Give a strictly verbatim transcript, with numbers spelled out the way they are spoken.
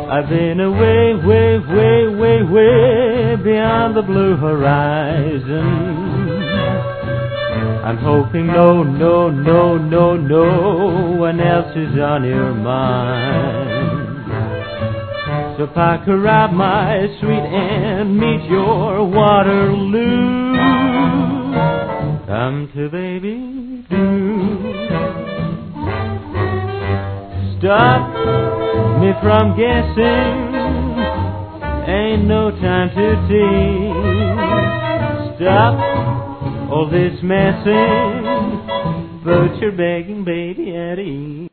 I've been away, way, way, way, way beyond the blue horizon. I'm hoping no, no, no, no, no one else is on your mind. So pack her up, my sweet, and meet your Waterloo. Come to baby, do. Stop me from guessing, ain't no time to tease. Stop all this messing, put your begging baby at ease.